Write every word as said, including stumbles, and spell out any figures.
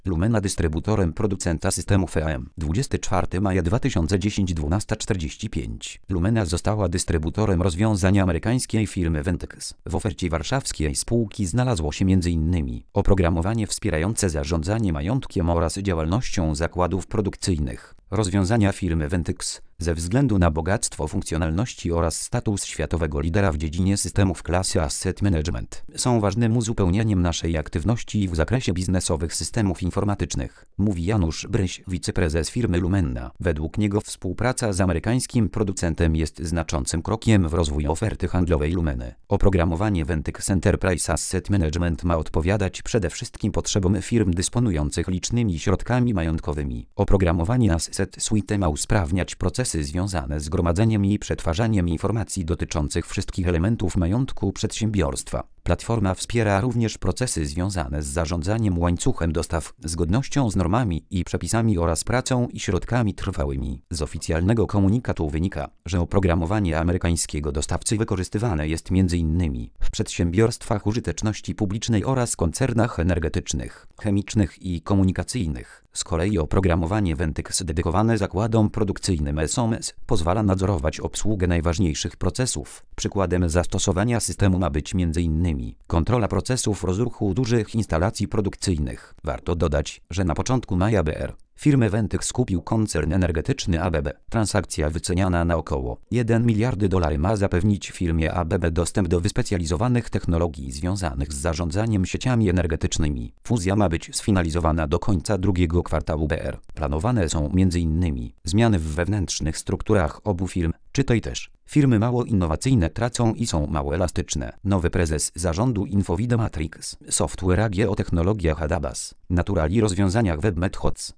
Lumena dystrybutorem producenta systemów E A M. dwudziestego czwartego maja dwa tysiące dziesiątego dwunasta czterdzieści pięć. Lumena została dystrybutorem rozwiązań amerykańskiej firmy Ventyx. W ofercie warszawskiej spółki znalazło się między innymi oprogramowanie wspierające zarządzanie majątkiem oraz działalnością zakładów produkcyjnych. Rozwiązania firmy Ventyx, ze względu na bogactwo funkcjonalności oraz status światowego lidera w dziedzinie systemów klasy Asset Management, są ważnym uzupełnieniem naszej aktywności w zakresie biznesowych systemów informatycznych, mówi Janusz Bryś, wiceprezes firmy Lumena. Według niego współpraca z amerykańskim producentem jest znaczącym krokiem w rozwoju oferty handlowej Lumeny. Oprogramowanie Ventyx Enterprise Asset Management ma odpowiadać przede wszystkim potrzebom firm dysponujących licznymi środkami majątkowymi. Oprogramowanie Asset Suite ma usprawniać procesy związane z gromadzeniem i przetwarzaniem informacji dotyczących wszystkich elementów majątku przedsiębiorstwa. Platforma wspiera również procesy związane z zarządzaniem łańcuchem dostaw, zgodnością z normami i przepisami oraz pracą i środkami trwałymi. Z oficjalnego komunikatu wynika, że oprogramowanie amerykańskiego dostawcy wykorzystywane jest między innymi w przedsiębiorstwach użyteczności publicznej oraz koncernach energetycznych, chemicznych i komunikacyjnych. Z kolei oprogramowanie Ventyx dedykowane zakładom produkcyjnym S O M S pozwala nadzorować obsługę najważniejszych procesów. Przykładem zastosowania systemu ma być między innymi kontrola procesów rozruchu dużych instalacji produkcyjnych. Warto dodać, że na początku maja B R firmę Ventyx kupił koncern energetyczny A B B. Transakcja wyceniana na około jeden miliard dolarów ma zapewnić firmie A B B dostęp do wyspecjalizowanych technologii związanych z zarządzaniem sieciami energetycznymi. Fuzja ma być sfinalizowana do końca drugiego kwartału B R. Planowane są między innymi zmiany w wewnętrznych strukturach obu firm, czytaj też. Firmy mało innowacyjne tracą i są mało elastyczne. Nowy prezes zarządu Infovida Matrix Software A G o technologiach Adabas, Natural i rozwiązaniach WebMethods